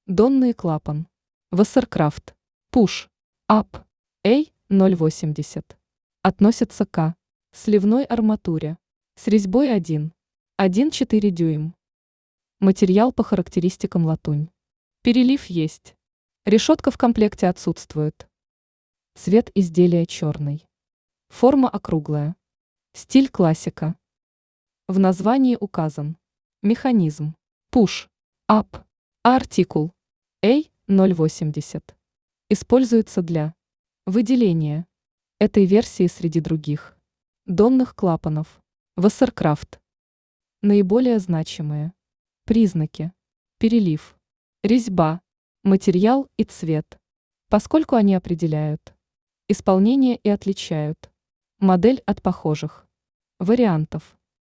Донный клапан. Вассеркрафт. Push. Up. A080. Относится к сливной арматуре с резьбой 1,4 дюйм. Материал по характеристикам латунь. Перелив есть. Решетка в комплекте отсутствует. Цвет изделия черный. Форма округлая. Стиль классика. В названии указан механизм Push. Up. А артикул A080 используется для выделения этой версии среди других донных клапанов Вассеркрафт. Наиболее значимые признаки: перелив, резьба, материал и цвет, поскольку они определяют исполнение и отличают модель от похожих вариантов.